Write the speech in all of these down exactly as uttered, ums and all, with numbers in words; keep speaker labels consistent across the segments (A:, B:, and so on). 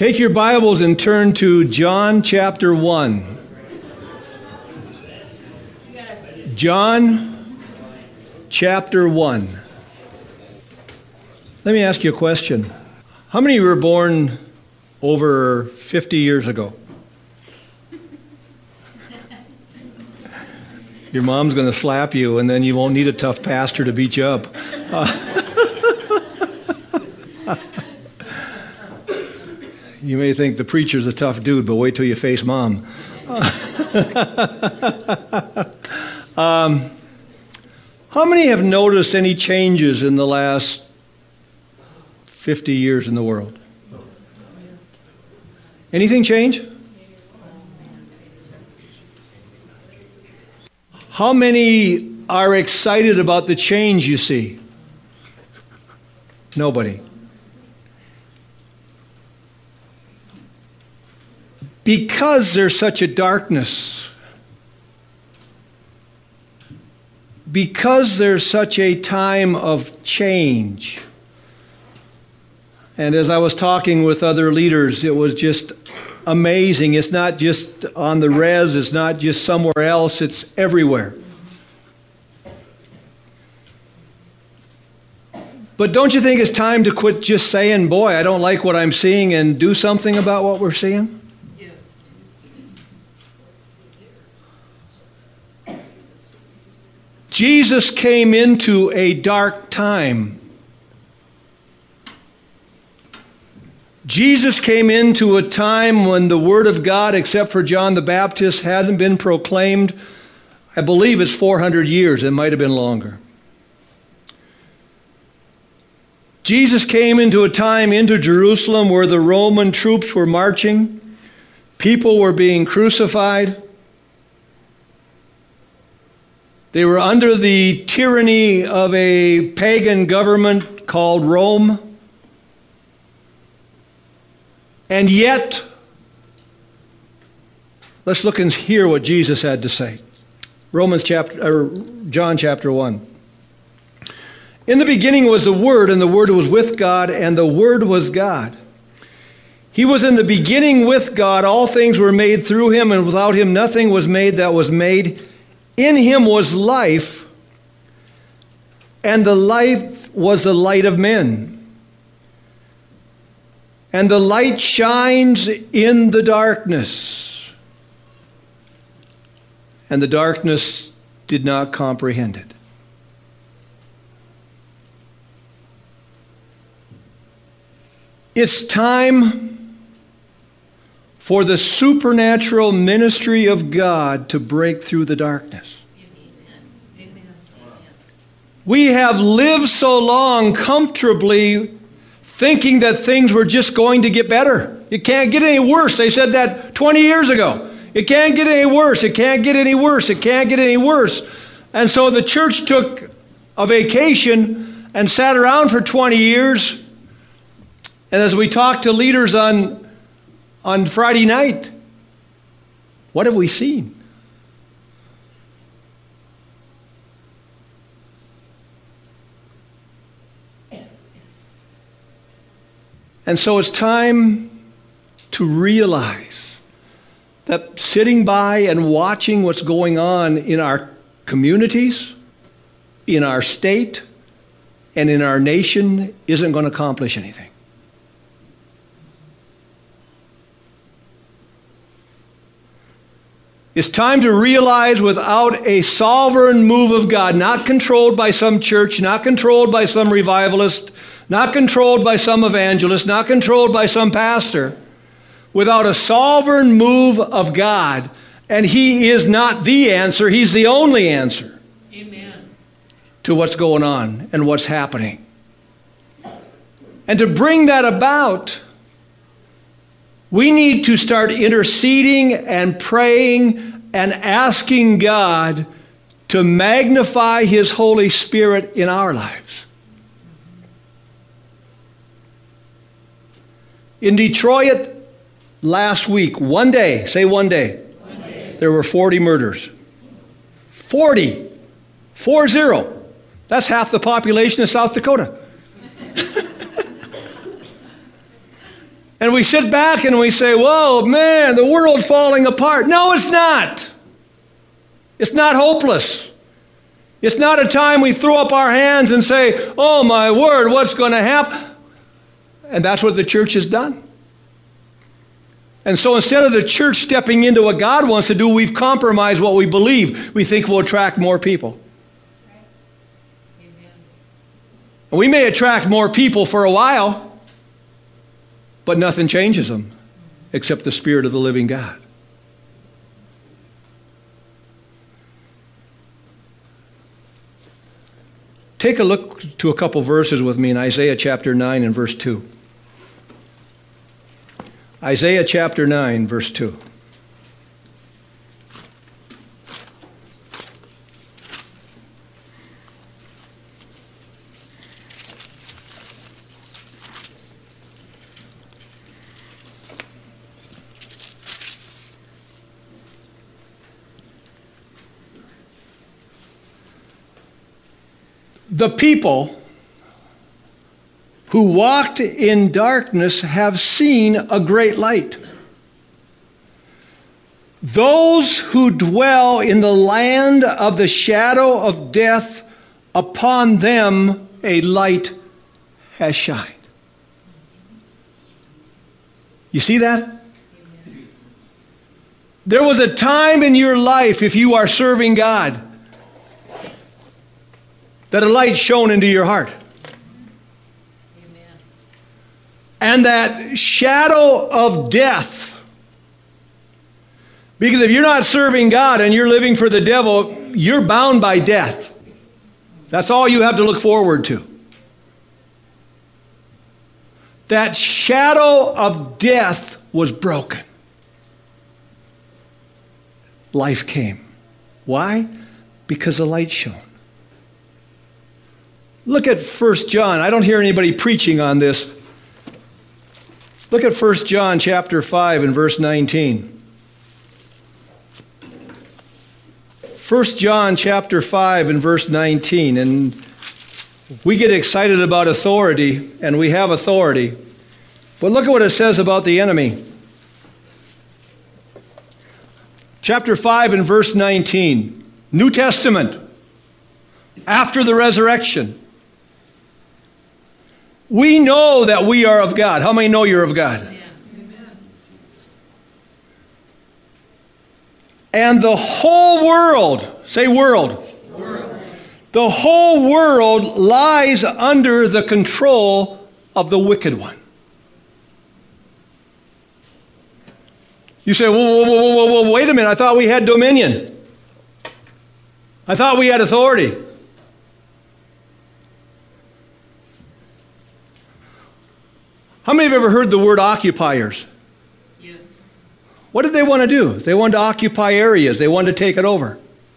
A: Take your Bibles and turn to John chapter one. John chapter one. Let me ask you a question. How many were born over fifty years ago? Your mom's going to slap you, and then you won't need a tough pastor to beat you up. Uh, you may think the preacher's a tough dude, but wait till you face mom. um, how many have noticed any changes in the last fifty years in the world? Anything change? How many are excited about the change you see? Nobody. Because there's such a darkness, because there's such a time of change, and as I was talking with other leaders, it was just amazing. It's not just on the res, it's not just somewhere else, it's everywhere. But don't you think it's time to quit just saying, boy, I don't like what I'm seeing, and do something about what we're seeing? Jesus came into a dark time. Jesus came into a time when the Word of God, except for John the Baptist, hasn't been proclaimed. I believe it's four hundred years. It might have been longer. Jesus came into a time into Jerusalem where the Roman troops were marching. People were being crucified. They were under the tyranny of a pagan government called Rome. And yet, let's look and hear what Jesus had to say. Romans chapter, or John chapter one. In the beginning was the Word, and the Word was with God, and the Word was God. He was in the beginning with God. All things were made through him, and without him nothing was made that was made. In him was life, and the life was the light of men. And the light shines in the darkness, and the darkness did not comprehend it. It's time for the supernatural ministry of God to break through the darkness. Amen. We have lived so long comfortably thinking that things were just going to get better. It can't get any worse. They said that twenty years ago. It can't get any worse. It can't get any worse. It can't get any worse. And so the church took a vacation and sat around for twenty years. And as we talked to leaders on, on Friday night, what have we seen? And so it's time to realize that sitting by and watching what's going on in our communities, in our state, and in our nation isn't going to accomplish anything. It's time to realize without a sovereign move of God, not controlled by some church, not controlled by some revivalist, not controlled by some evangelist, not controlled by some pastor, without a sovereign move of God, and he is not the answer, he's the only answer. Amen. To what's going on and what's happening. And to bring that about, we need to start interceding and praying and asking God to magnify his Holy Spirit in our lives. In Detroit last week, one day, say one day, one day. There were forty murders. forty. Four zero. That's half the population of South Dakota. And we sit back and we say, whoa, man, the world's falling apart. No, it's not. It's not hopeless. It's not a time we throw up our hands and say, oh, my word, what's going to happen? And that's what the church has done. And so instead of the church stepping into what God wants to do, we've compromised what we believe. We think we'll attract more people.
B: That's right. Amen.
A: And we may attract more people for a while, but nothing changes them except the Spirit of the living God. Take a look to a couple verses with me in Isaiah chapter nine and verse two. Isaiah chapter nine, verse two. The people who walked in darkness have seen a great light. Those who dwell in the land of the shadow of death, upon them a light has shined. You see that? There was a time in your life, if you are serving God, that a light shone into your heart.
B: Amen.
A: And that shadow of death. Because if you're not serving God and you're living for the devil, you're bound by death. That's all you have to look forward to. That shadow of death was broken. Life came. Why? Because the light shone. Look at First John. I don't hear anybody preaching on this. Look at First John chapter five and verse nineteen. First John chapter five and verse nineteen. And we get excited about authority, and we have authority. But look at what it says about the enemy. Chapter five and verse nineteen. New Testament. After the resurrection. We know that we are of God. How many know you're of God?
B: Amen.
A: And the whole world, say world.
B: World.
A: The whole world lies under the control of the wicked one. You say, whoa, whoa, whoa, whoa, whoa, wait a minute. I thought we had dominion. I thought we had authority. How many have ever heard the word occupiers?
B: Yes.
A: What did they want to do? They wanted to occupy areas. They wanted to take it over.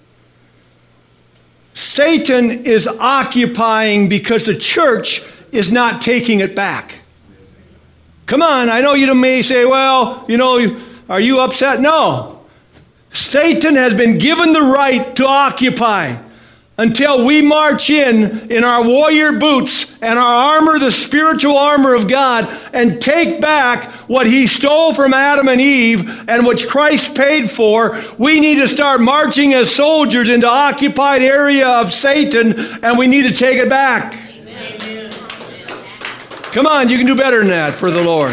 A: Satan is occupying because the church is not taking it back. Come on, I know you may say, well, you know, are you upset? No. Satan has been given the right to occupy until we march in in our warrior boots and our armor, the spiritual armor of God, and take back what he stole from Adam and Eve and which Christ paid for. We need to start marching as soldiers into occupied area of Satan, and we need to take it back.
B: Amen.
A: Come on, you can do better than that for the Lord.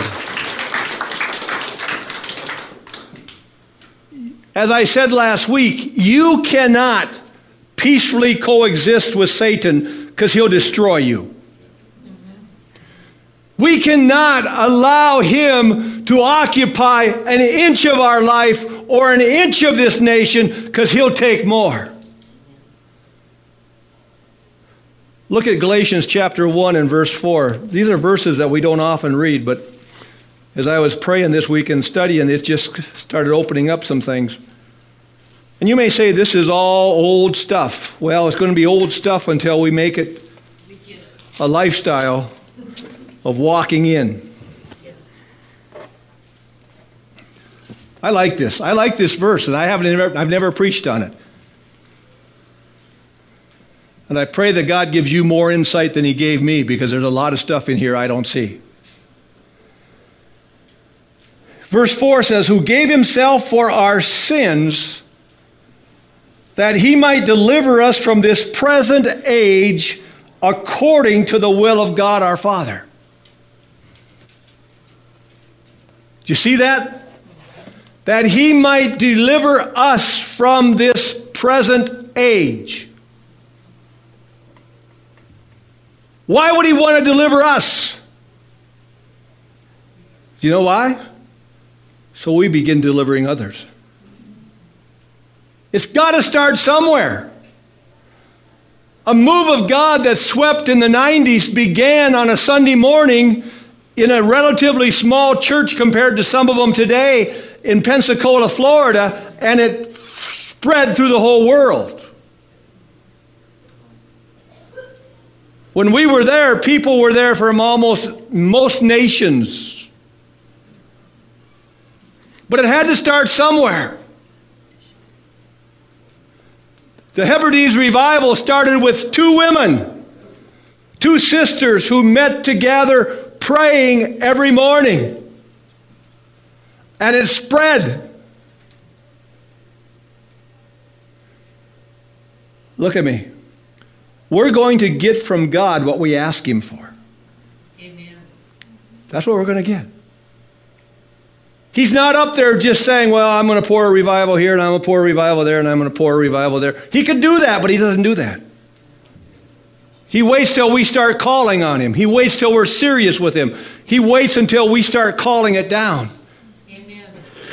A: As I said last week, you cannot peacefully coexist with Satan because he'll destroy you. We cannot allow him to occupy an inch of our life or an inch of this nation because he'll take more. Look at Galatians chapter one and verse four. These are verses that we don't often read, but as I was praying this week and studying, it just started opening up some things. And you may say this is all old stuff. Well, it's going to be old stuff until we make it a lifestyle of walking in. I like this. I like this verse, and I haven't ever, I've never preached on it. And I pray that God gives you more insight than he gave me, because there's a lot of stuff in here I don't see. Verse four says, who gave himself for our sins, that he might deliver us from this present age according to the will of God our Father. Do you see that? That he might deliver us from this present age. Why would he want to deliver us? Do you know why? So we begin delivering others. It's got to start somewhere. A move of God that swept in the nineties began on a Sunday morning in a relatively small church compared to some of them today in Pensacola, Florida, and it spread through the whole world. When we were there, people were there from almost most nations. But it had to start somewhere. The Hebrides revival started with two women, two sisters who met together praying every morning. And it spread. Look at me. We're going to get from God what we ask him for.
B: Amen.
A: That's what we're going to get. He's not up there just saying, well, I'm going to pour a revival here, and I'm going to pour a revival there, and I'm going to pour a revival there. He could do that, but he doesn't do that. He waits till we start calling on him. He waits till we're serious with him. He waits until we start calling it down.
B: Amen.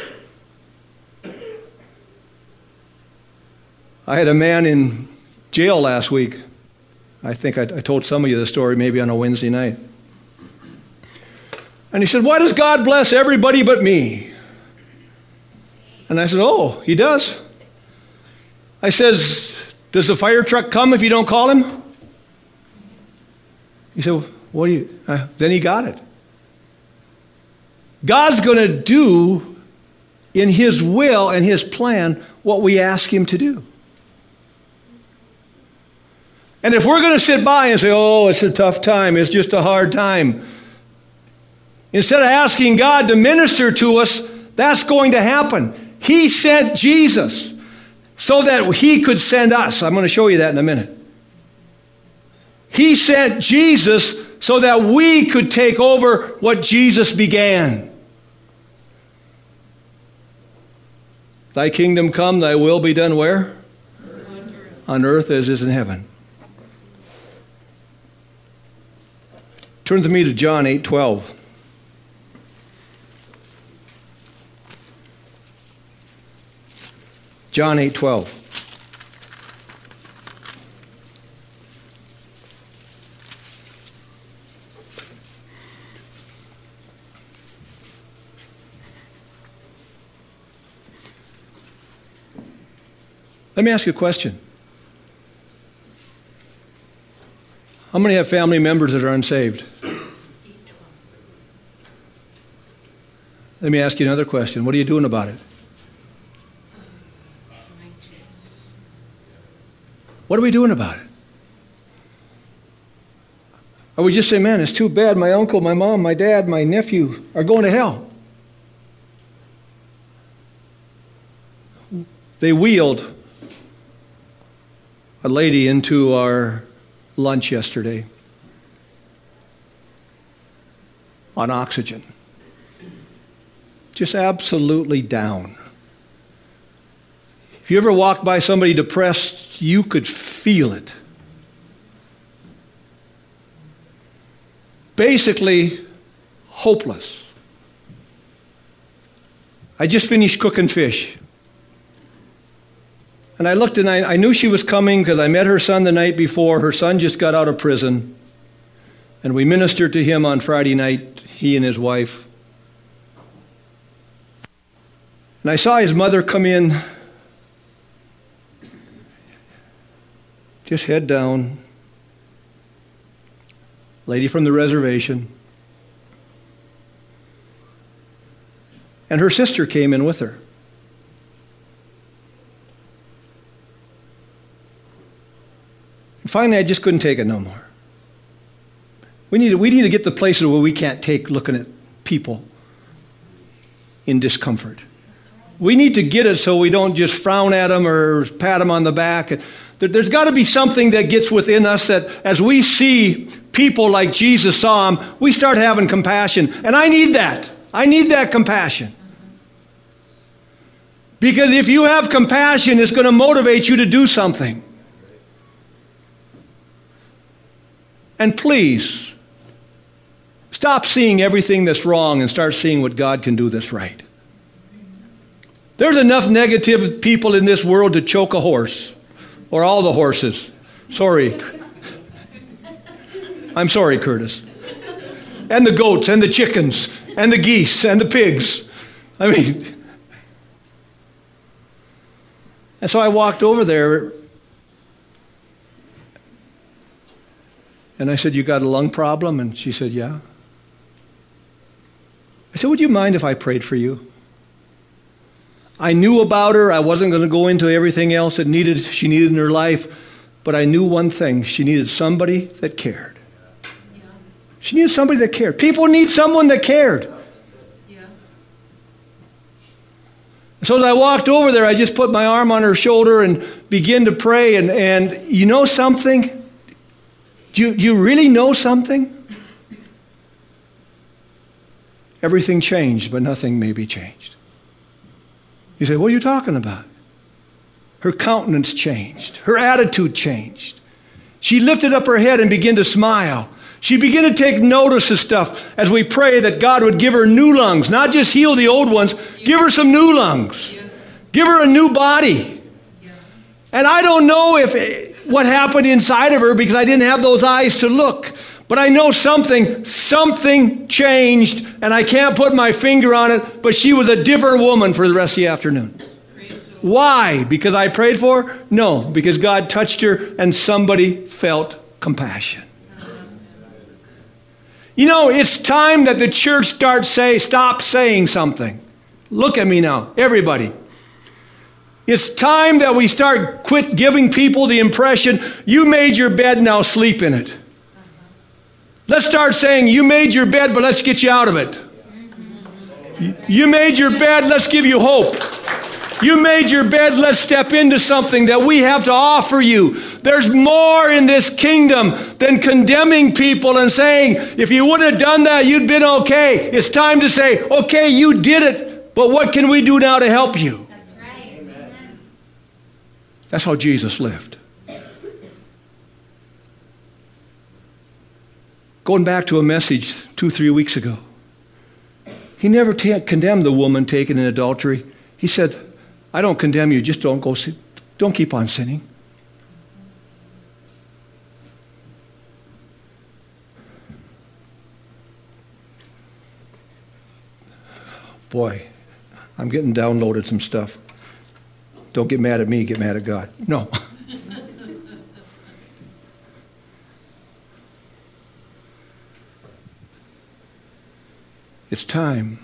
A: I had a man in jail last week. I think I, I told some of you the story maybe on a Wednesday night. And he said, why does God bless everybody but me? And I said, oh, he does. I says, does the fire truck come if you don't call him? He said, what do you, uh, then he got it. God's going to do in his will and his plan what we ask him to do. And if we're going to sit by and say, oh, it's a tough time, it's just a hard time, instead of asking God to minister to us, that's going to happen. He sent Jesus so that he could send us. I'm going to show you that in a minute. He sent Jesus so that we could take over what Jesus began. Thy kingdom come, thy will be done where? On earth, On earth as is in heaven. Turn with me to John eight twelve. John eight twelve. Let me ask you a question. How many have family members that are unsaved? Let me ask you another question. What are you doing about it? What are we doing about it? Are we just saying, man, it's too bad my uncle, my mom, my dad, my nephew are going to hell? They wheeled a lady into our lunch yesterday on oxygen. Just absolutely down. If you ever walked by somebody depressed, you could feel it. Basically, hopeless. I just finished cooking fish. And I looked and I, I knew she was coming because I met her son the night before. Her son just got out of prison. And we ministered to him on Friday night, he and his wife. And I saw his mother come in, just head down, lady from the reservation. And her sister came in with her. And finally, I just couldn't take it no more. We need to, we need to get to places where we can't take looking at people in discomfort. We need to get it so we don't just frown at them or pat them on the back. There's got to be something that gets within us that as we see people like Jesus saw them, we start having compassion. And I need that. I need that compassion. Because if you have compassion, it's going to motivate you to do something. And please, stop seeing everything that's wrong and start seeing what God can do that's right. There's enough negative people in this world to choke a horse, or all the horses. Sorry. I'm sorry, Curtis. And the goats, and the chickens, and the geese, and the pigs. I mean, and so I walked over there, and I said, "You got a lung problem?" And she said, "Yeah." I said, "Would you mind if I prayed for you?" I knew about her. I wasn't going to go into everything else that needed she needed in her life, but I knew one thing. She needed somebody that cared. Yeah. She needed somebody that cared. People need someone that cared. Yeah. So as I walked over there, I just put my arm on her shoulder and began to pray. And, and you know something? Do you, do you really know something? Everything changed, but nothing may be changed. You say, "What are you talking about?" Her countenance changed. Her attitude changed. She lifted up her head and began to smile. She began to take notice of stuff as we pray that God would give her new lungs, not just heal the old ones, give her some new lungs. Give her a new body. And I don't know if it, what happened inside of her because I didn't have those eyes to look. But I know something, something changed, and I can't put my finger on it, but she was a different woman for the rest of the afternoon. Why? Because I prayed for her? No, because God touched her and somebody felt compassion. You know, it's time that the church starts say, stop saying something. Look at me now, everybody. It's time that we start quit giving people the impression, you made your bed, now sleep in it. Let's start saying, you made your bed, but let's get you out of it. You made your bed, let's give you hope. You made your bed, let's step into something that we have to offer you. There's more in this kingdom than condemning people and saying, if you wouldn't have done that, you'd been okay. It's time to say, okay, you did it, but what can we do now to help you?
B: That's right. Amen.
A: That's how Jesus lived. Going back to a message two, three weeks ago, he never t- condemned the woman taken in adultery. He said, I don't condemn you, just don't go sin- don't keep on sinning. Boy, I'm getting downloaded some stuff. Don't get mad at me, get mad at God. No. It's time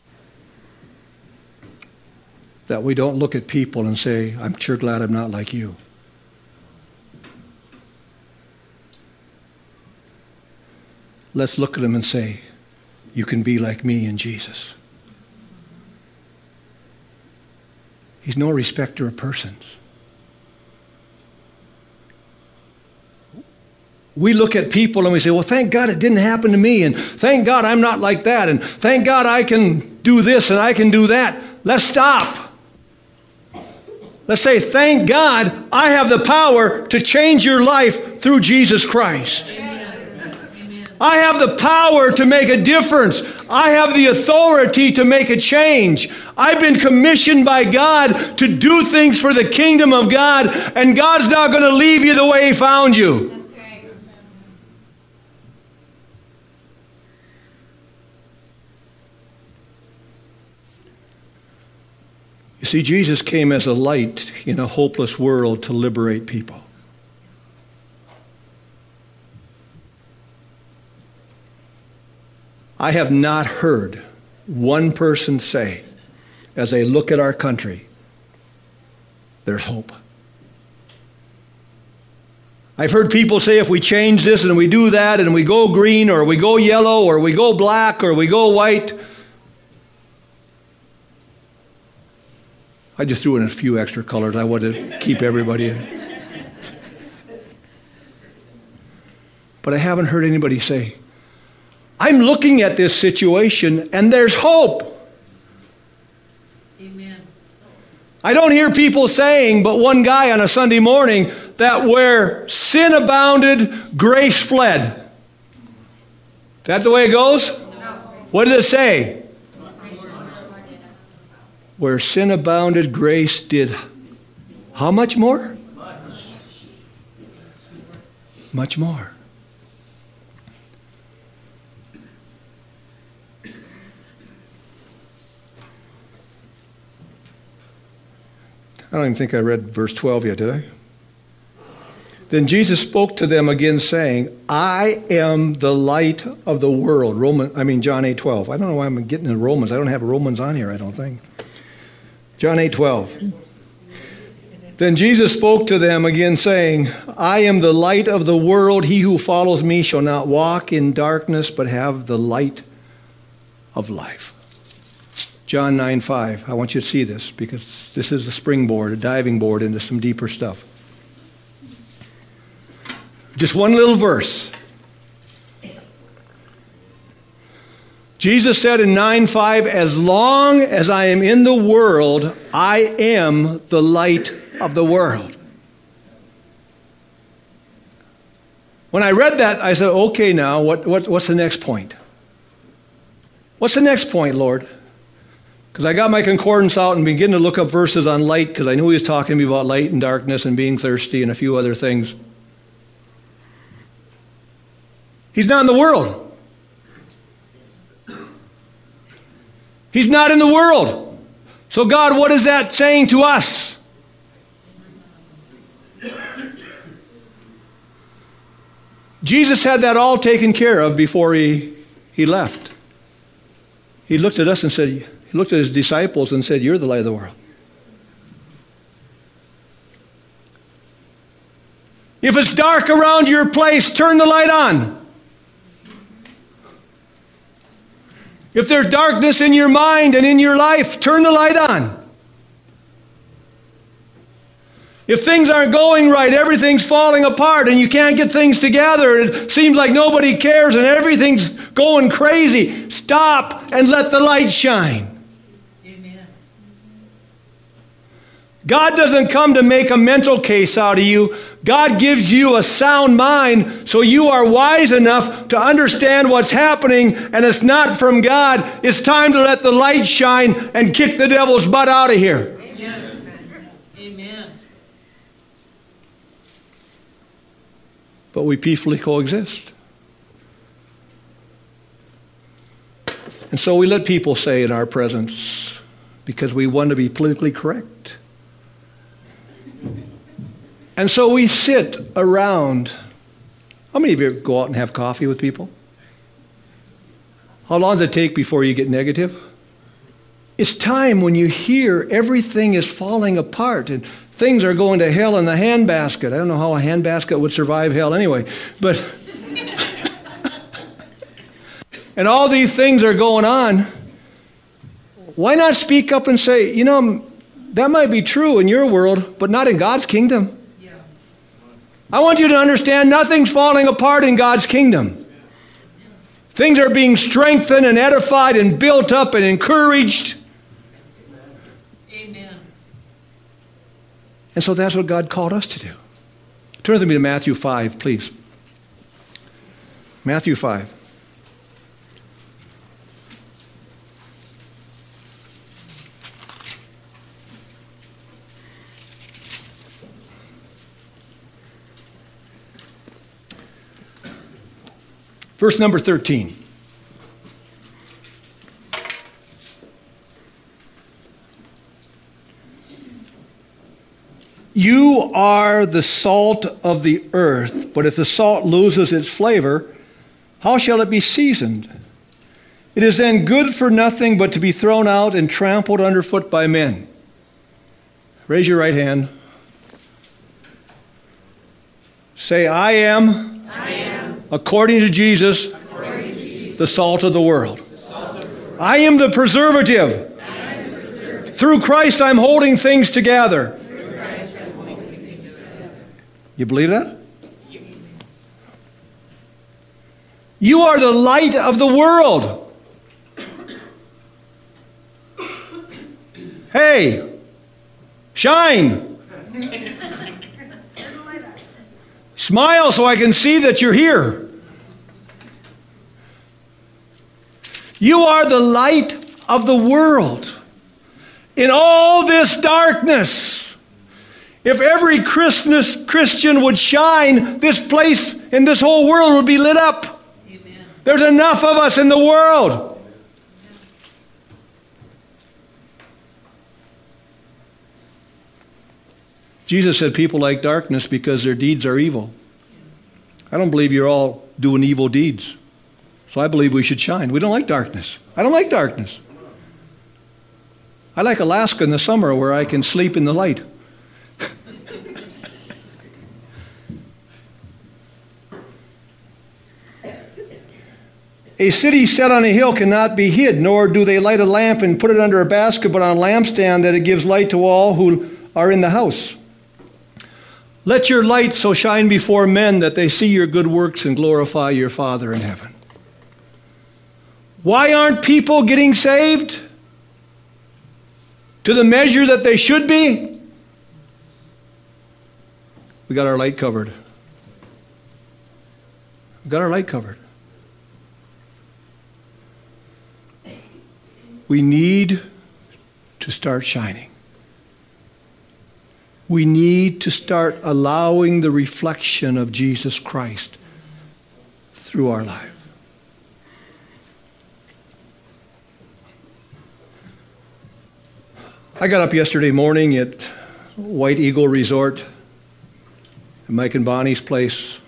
A: that we don't look at people and say, I'm sure glad I'm not like you. Let's look at them and say, you can be like me in Jesus. He's no respecter of persons. We look at people and we say, well, thank God it didn't happen to me, and thank God I'm not like that, and thank God I can do this and I can do that. Let's stop. Let's say, thank God I have the power to change your life through Jesus Christ. Amen. I have the power to make a difference. I have the authority to make a change. I've been commissioned by God to do things for the kingdom of God, and God's not going to leave you the way He found you. You see, Jesus came as a light in a hopeless world to liberate people. I have not heard one person say, as they look at our country, there's hope. I've heard people say if we change this and we do that and we go green or we go yellow or we go black or we go white, I just threw in a few extra colors. I wanted to keep everybody in. But I haven't heard anybody say, I'm looking at this situation and there's hope.
B: Amen.
A: I don't hear people saying, but one guy on a Sunday morning, that where sin abounded, grace fled. Is that the way it goes? No. What does it say? Where sin abounded, grace did how much more? Much more. I don't even think I read verse twelve yet, did I? Then Jesus spoke to them again, saying, I am the light of the world. Roman, I mean John eight twelve. I don't know why I'm getting into Romans. I don't have Romans on here, I don't think. John eight twelve. Then Jesus spoke to them again, saying, I am the light of the world. He who follows me shall not walk in darkness, but have the light of life. John nine five. I want you to see this because this is a springboard, a diving board into some deeper stuff. Just one little verse. Jesus said in nine five, as long as I am in the world, I am the light of the world. When I read that, I said, okay, now, what, what, what's the next point? What's the next point, Lord? Because I got my concordance out and began to look up verses on light because I knew he was talking to me about light and darkness and being thirsty and a few other things. He's not in the world. He's not in the world. So God, what is that saying to us? Jesus had that all taken care of before he, he left. He looked at us and said, he looked at his disciples and said, you're the light of the world. If it's dark around your place, turn the light on. If there's darkness in your mind and in your life, turn the light on. If things aren't going right, everything's falling apart and you can't get things together, it seems like nobody cares and everything's going crazy, stop and let the light shine.
B: Amen.
A: God doesn't come to make a mental case out of you. God gives you a sound mind so you are wise enough to understand what's happening and it's not from God. It's time to let the light shine and kick the devil's butt out of here.
B: Yes. Amen.
A: But we peacefully coexist. And so we let people say in our presence because we want to be politically correct. And so we sit around. How many of you go out and have coffee with people? How long does it take before you get negative? It's time when you hear everything is falling apart and things are going to hell in the handbasket. I don't know how a handbasket would survive hell anyway. But and all these things are going on. Why not speak up and say, you know, that might be true in your world, but not in God's kingdom. I want you to understand nothing's falling apart in God's kingdom. Things are being strengthened and edified and built up and encouraged.
B: Amen.
A: And so that's what God called us to do. Turn with me to Matthew five, please. Matthew five. Verse number thirteen. You are the salt of the earth, but if the salt loses its flavor, how shall it be seasoned? It is then good for nothing but to be thrown out and trampled underfoot by men. Raise your right hand. Say, I am,
B: I am.
A: According to Jesus,
B: According to Jesus,
A: the salt of the world.
B: the salt of the world.
A: I am the preservative,
B: I am the preservative.
A: Through Christ I'm holding things together. You believe that? You are the light of the world. Hey, shine. Smile so I can see that you're here. You are the light of the world. In all this darkness, if every Christmas Christian would shine, this place and this whole world would be lit up. Amen. There's enough of us in the world. Jesus said people like darkness because their deeds are evil. I don't believe you're all doing evil deeds. So I believe we should shine. We don't like darkness. I don't like darkness. I like Alaska in the summer where I can sleep in the light. A city set on a hill cannot be hid, nor do they light a lamp and put it under a basket, but on a lampstand that it gives light to all who are in the house. Let your light so shine before men that they see your good works and glorify your Father in heaven. Why aren't people getting saved to the measure that they should be? We got our light covered. We got our light covered. We need to start shining. We need to start allowing the reflection of Jesus Christ through our life. I got up yesterday morning at White Eagle Resort, at Mike and Bonnie's place.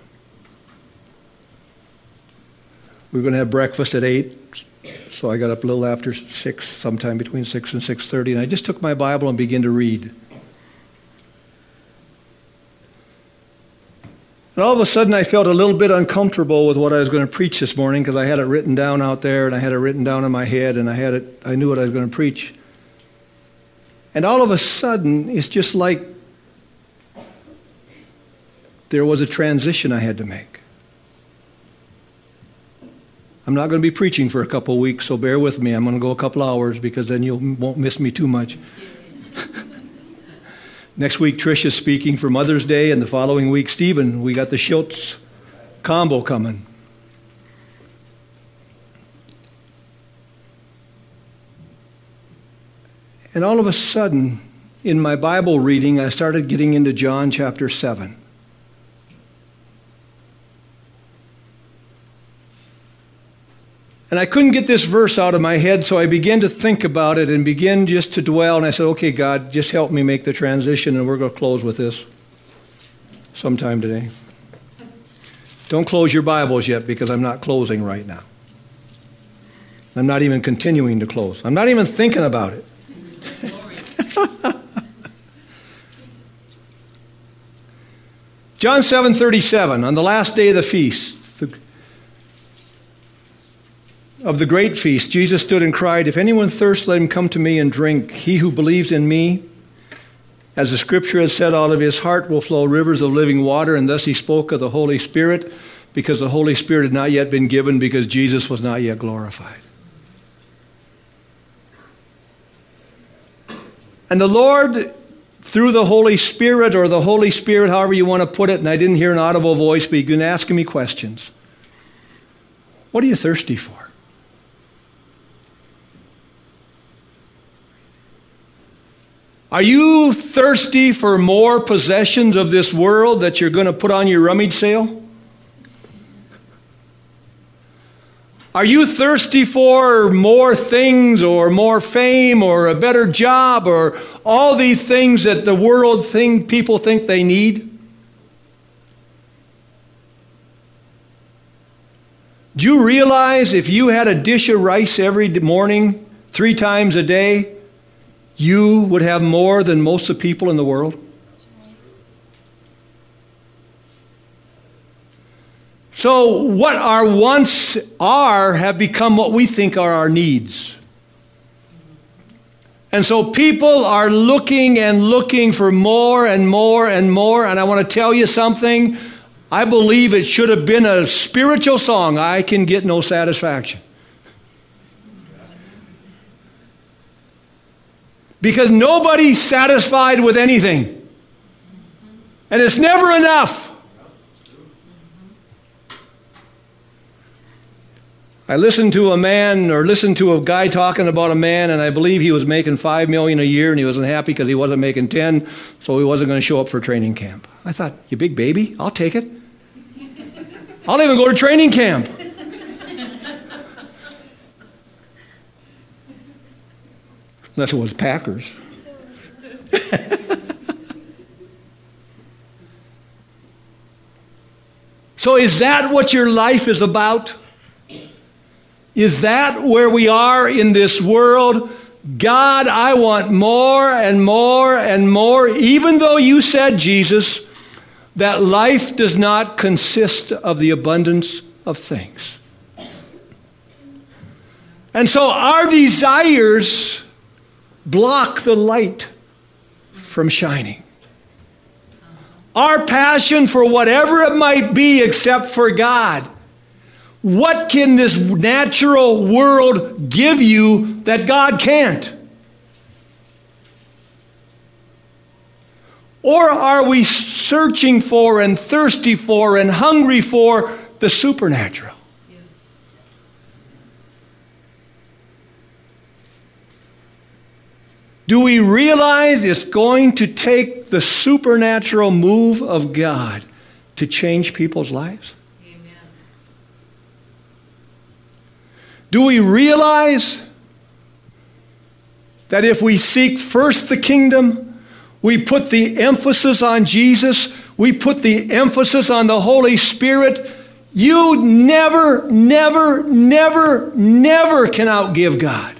A: We were going to have breakfast at eight, so I got up a little after six, sometime between six and six thirty, and I just took my Bible and began to read. And all of a sudden, I felt a little bit uncomfortable with what I was going to preach this morning because I had it written down out there, and I had it written down in my head, and I had it. I knew what I was going to preach. And all of a sudden, it's just like there was a transition I had to make. I'm not going to be preaching for a couple of weeks, so bear with me. I'm going to go a couple hours because then you won't miss me too much. Next week, Tricia's speaking for Mother's Day, and the following week, Stephen. We got the Schultz combo coming. And all of a sudden, in my Bible reading, I started getting into John chapter seven. And I couldn't get this verse out of my head, so I began to think about it and began just to dwell. And I said, okay, God, just help me make the transition, and we're going to close with this sometime today. Don't close your Bibles yet because I'm not closing right now. I'm not even continuing to close. I'm not even thinking about it. John seven thirty-seven, on the last day of the feast, the, of the great feast, Jesus stood and cried, "If anyone thirsts, let him come to me and drink. He who believes in me, as the scripture has said, out of his heart will flow rivers of living water." And thus he spoke of the Holy Spirit, because the Holy Spirit had not yet been given, because Jesus was not yet glorified. And the Lord, through the Holy Spirit, or the Holy Spirit, however you want to put it, and I didn't hear an audible voice, but you've been asking me questions. What are you thirsty for? Are you thirsty for more possessions of this world that you're going to put on your rummage sale? Are you thirsty for more things or more fame or a better job or all these things that the world think people think they need? Do you realize if you had a dish of rice every morning, three times a day, you would have more than most of the people in the world? So what our wants are have become what we think are our needs. And so people are looking and looking for more and more and more. And I want to tell you something. I believe it should have been a spiritual song. I can get no satisfaction. Because nobody's satisfied with anything. And it's never enough. I listened to a man, or listened to a guy talking about a man, and I believe he was making five million dollars a year, and he wasn't happy because he wasn't making ten, so he wasn't going to show up for training camp. I thought, you big baby, I'll take it. I'll even go to training camp. Unless it was Packers. So is that what your life is about? Is that where we are in this world? God, I want more and more and more, even though you said, Jesus, that life does not consist of the abundance of things. And so our desires block the light from shining. Our passion for whatever it might be except for God. What can this natural world give you that God can't? Or are we searching for and thirsty for and hungry for the supernatural?
B: Yes.
A: Do we realize it's going to take the supernatural move of God to change people's lives? Do we realize that if we seek first the kingdom, we put the emphasis on Jesus, we put the emphasis on the Holy Spirit, you never, never, never, never can outgive God.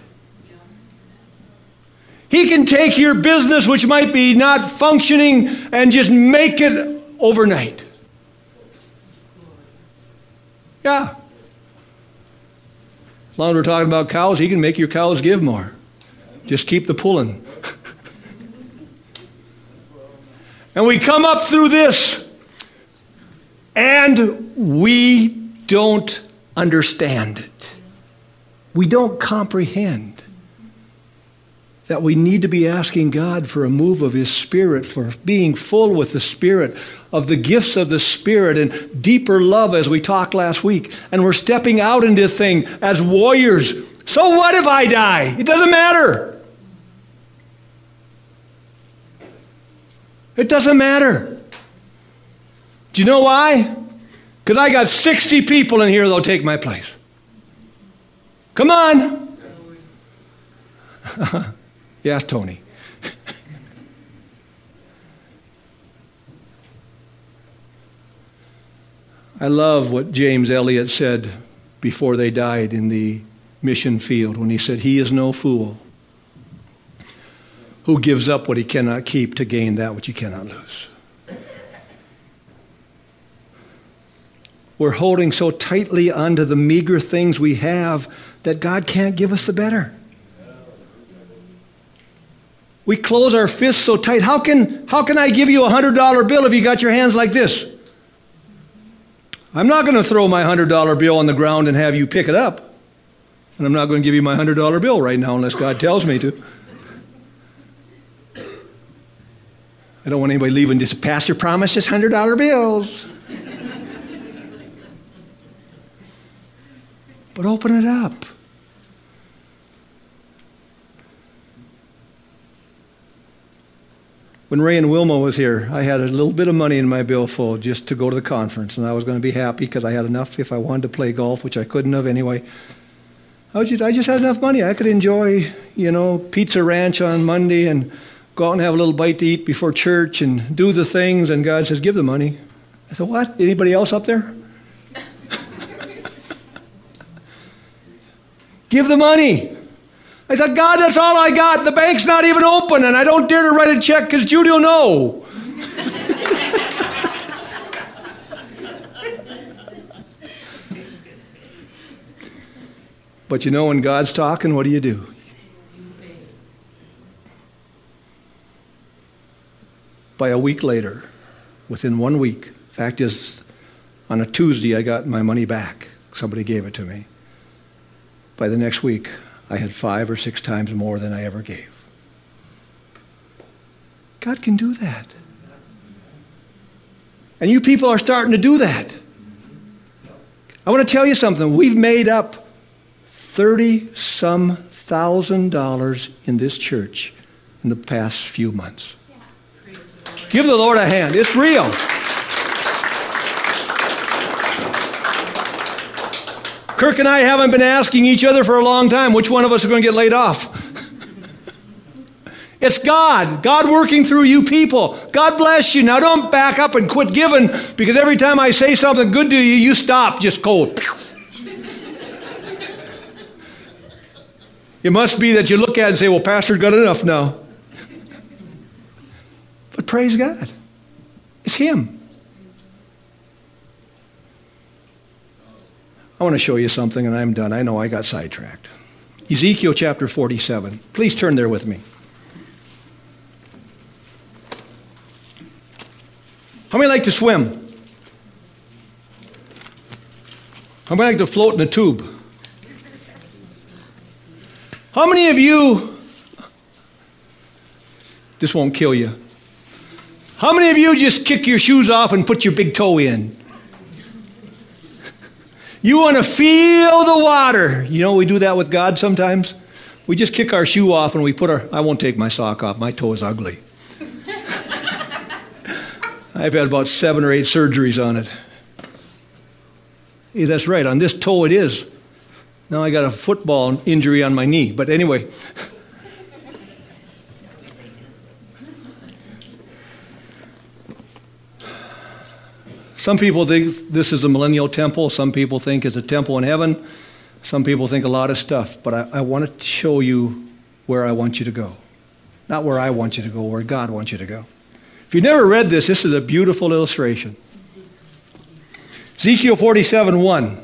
A: He can take your business, which might be not functioning, and just make it overnight. Yeah. As long as we're talking about cows, he can make your cows give more. Just keep the pulling. And we come up through this, and we don't understand it. We don't comprehend that we need to be asking God for a move of His Spirit, for being full with the Spirit, of the gifts of the Spirit and deeper love as we talked last week. And we're stepping out into this thing as warriors. So what if I die? It doesn't matter. It doesn't matter. Do you know why? Because I got sixty people in here that'll take my place. Come on. Yes, Tony. I love what James Elliott said before they died in the mission field when he said, "He is no fool who gives up what he cannot keep to gain that which he cannot lose." We're holding so tightly onto the meager things we have that God can't give us the better. We close our fists so tight. How can, how can I give you a one hundred dollar bill if you got your hands like this? I'm not going to throw my one hundred dollar bill on the ground and have you pick it up. And I'm not going to give you my one hundred dollar bill right now unless God tells me to. I don't want anybody leaving this. Pastor promised us one hundred dollar bills. But open it up. When Ray and Wilma was here, I had a little bit of money in my billfold just to go to the conference, and I was going to be happy because I had enough if I wanted to play golf, which I couldn't have anyway. I, was just, I just had enough money. I could enjoy, you know, Pizza Ranch on Monday and go out and have a little bite to eat before church and do the things, and God says, give the money. I said, what? Anybody else up there? Give the money. I said, God, that's all I got. The bank's not even open, and I don't dare to write a check because Judy will know. But you know, when God's talking, what do you do? by a week later, within one week. Fact is, on a Tuesday, I got my money back. Somebody gave it to me. By the next week, I had five or six times more than I ever gave. God can do that. And you people are starting to do that. I want to tell you something. We've made up thirty-some thousand dollars in this church in the past few months. Give the Lord a hand. It's real. Kirk and I haven't been asking each other for a long time which one of us is going to get laid off. It's God. God working through you people. God bless you. Now don't back up and quit giving, because every time I say something good to you, you stop just cold. It must be that you look at it and say, well, Pastor's got enough now. But praise God. It's Him. I want to show you something, and I'm done. I know I got sidetracked. Ezekiel chapter forty-seven. Please turn there with me. How many like to swim? How many like to float in a tube? How many of you, this won't kill you, how many of you just kick your shoes off and put your big toe in? You want to feel the water. You know, we do that with God sometimes. We just kick our shoe off and we put our, I won't take my sock off, my toe is ugly. I've had about seven or eight surgeries on it. Hey, that's right, on this toe it is. Now I got a football injury on my knee, but anyway. Some people think this is a millennial temple. Some people think it's a temple in heaven. Some people think a lot of stuff. But I, I want to show you where I want you to go. Not where I want you to go, where God wants you to go. If you've never read this, this is a beautiful illustration. Ezekiel forty-seven one.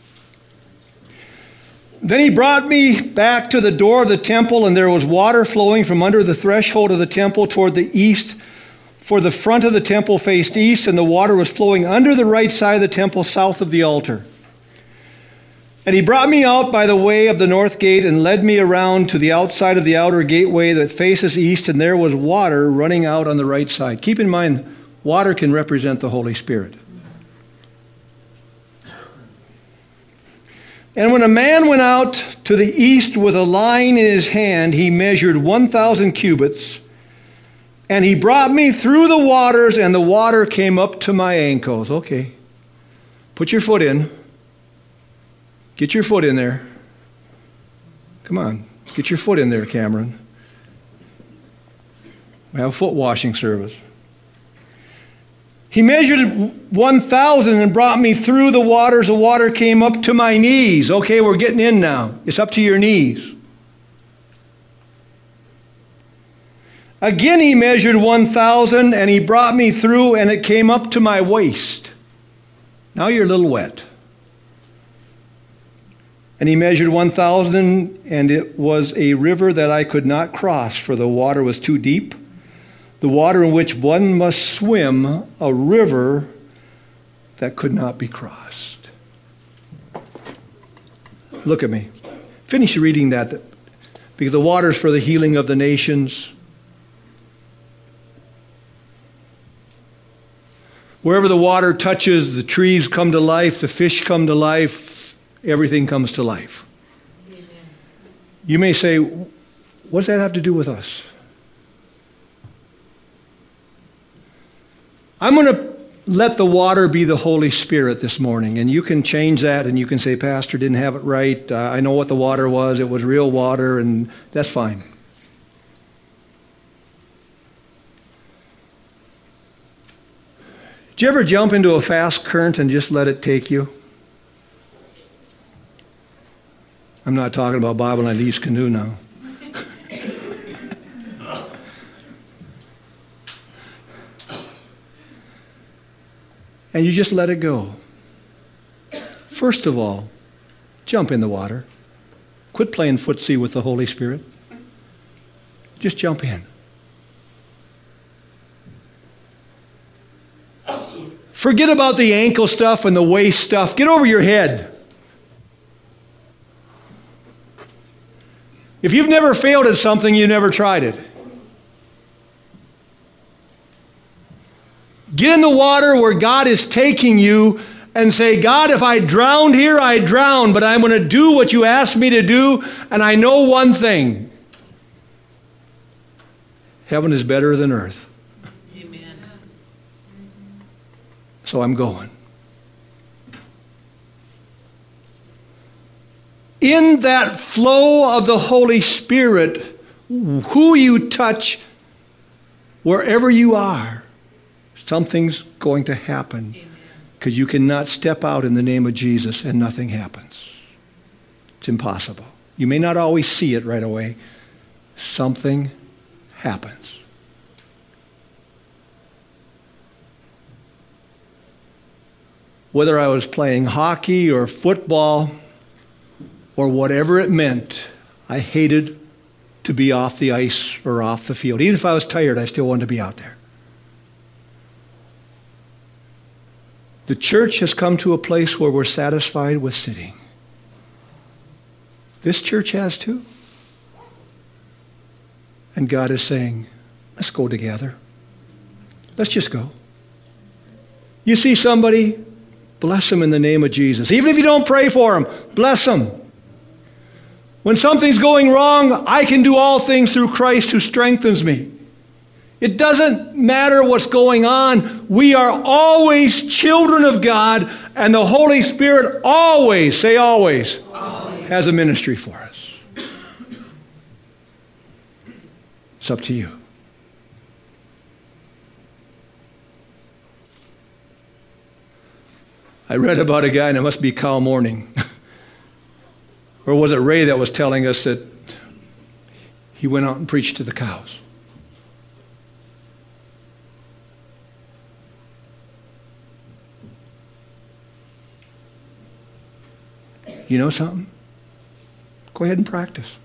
A: Then he brought me back to the door of the temple, and there was water flowing from under the threshold of the temple toward the east. For the front of the temple faced east, and the water was flowing under the right side of the temple south of the altar. And he brought me out by the way of the north gate and led me around to the outside of the outer gateway that faces east, and there was water running out on the right side. Keep in mind, water can represent the Holy Spirit. And when a man went out to the east with a line in his hand, he measured one thousand cubits. And he brought me through the waters, and the water came up to my ankles. Okay. Put your foot in. Get your foot in there. Come on. Get your foot in there, Cameron. We have a foot washing service. He measured one thousand and brought me through the waters. The water came up to my knees. Okay, we're getting in now. It's up to your knees. Again he measured one thousand, and he brought me through, and it came up to my waist. Now you're a little wet. And he measured one thousand, and it was a river that I could not cross, for the water was too deep. The water in which one must swim, a river that could not be crossed. Look at me. Finish reading that, because the water is for the healing of the nations. Wherever the water touches, the trees come to life, the fish come to life, everything comes to life. Amen. You may say, what does that have to do with us? I'm going to let the water be the Holy Spirit this morning, and you can change that, and you can say, Pastor didn't have it right. Uh, I know what the water was. It was real water, and that's fine. Did you ever jump into a fast current and just let it take you? I'm not talking about Bob and Ilee's canoe now. And you just let it go. First of all, jump in the water. Quit playing footsie with the Holy Spirit. Just jump in. Forget about the ankle stuff and the waist stuff. Get over your head. If you've never failed at something, you never tried it. Get in the water where God is taking you and say, God, if I drowned here, I drowned, but I'm going to do what you asked me to do, and I know one thing. Heaven is better than earth.
B: Amen.
A: So I'm going. In that flow of the Holy Spirit, who you touch, wherever you are, something's going to happen. Because you cannot step out in the name of Jesus and nothing happens. It's impossible. You may not always see it right away. Something happens. Whether I was playing hockey or football or whatever it meant, I hated to be off the ice or off the field. Even if I was tired, I still wanted to be out there. The church has come to a place where we're satisfied with sitting. This church has too. And God is saying, let's go together. Let's just go. You see somebody, bless them in the name of Jesus. Even if you don't pray for them, bless them. When something's going wrong, I can do all things through Christ who strengthens me. It doesn't matter what's going on. We are always children of God, and the Holy Spirit always, say always, always, has a ministry for us. It's up to you. I read about a guy, and it must be Cal Morning. Or was it Ray that was telling us that he went out and preached to the cows? You know something? Go ahead and practice.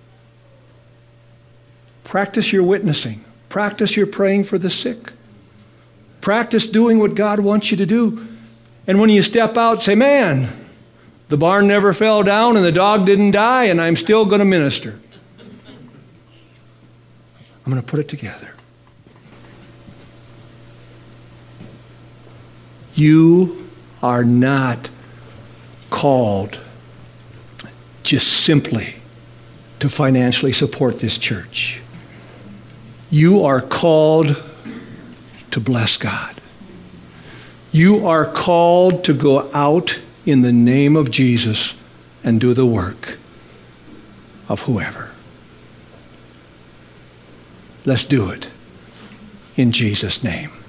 A: Practice your witnessing. Practice your praying for the sick. Practice doing what God wants you to do. And when you step out, say, man, the barn never fell down and the dog didn't die, and I'm still going to minister. I'm going to put it together. You are not called just simply to financially support this church. You are called to bless God. You are called to go out in the name of Jesus and do the work of whoever. Let's do it in Jesus' name.